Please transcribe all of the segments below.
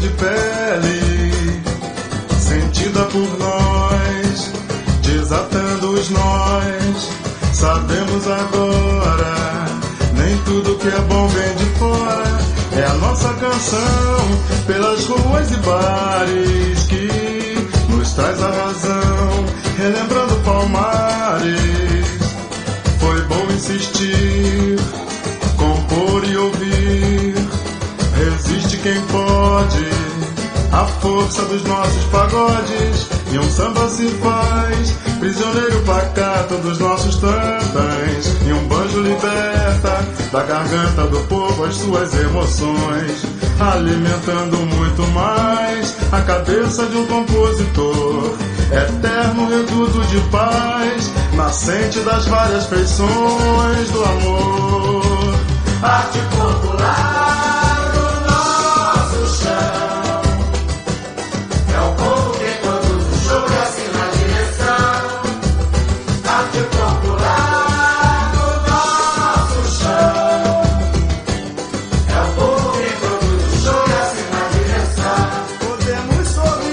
de pele, sentida por nós, desatando os nós. Sabemos agora, nem tudo que é bom vem de fora. É a nossa canção pelas ruas e bares que nos traz a razão, relembrando Palmares. Foi bom insistir, compor e ouvir. Resiste quem pode, a força dos nossos pagodes. E um samba se faz, prisioneiro pacato dos nossos tantãs. E um banjo liberta da garganta do povo as suas emoções, alimentando muito mais a cabeça de um compositor. Eterno reduto de paz, nascente das várias feições do amor. Arte popular do nosso chão, é o povo que conduz o show e assina a direção. Arte popular do nosso chão, é o povo que conduz o show e assina a direção. Podemos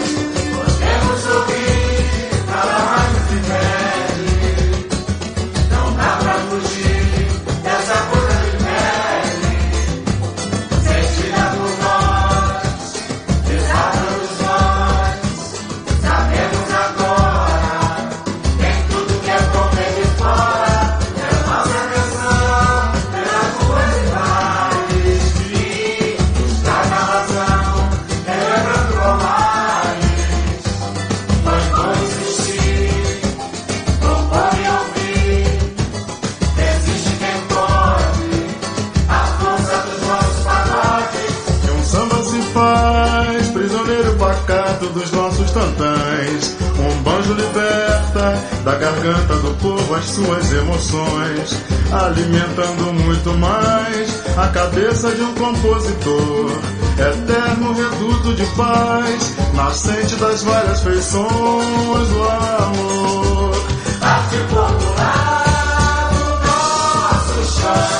sorrir, nada mais nos impede. Não dá pra fugir dessa coisa de pele, sentida por nós, desatando os nós. Sabemos agora, nem tudo que é bom vem de fora. É a nossa canção pelas ruas e bares que nos traz a razão, relembrando Palmares. Foi bom insistir, compor e ouvir. Resiste quem pode, a força dos nossos pagodes. e um samba se faz, prisioneiro pacato dos nossos tantãs. Um banjo liberta da garganta do povo as suas emoções, alimentando muito mais a cabeça de um compositor. Eterno reduto de paz, nascente das várias feições do amor. Arte popular do nosso chão.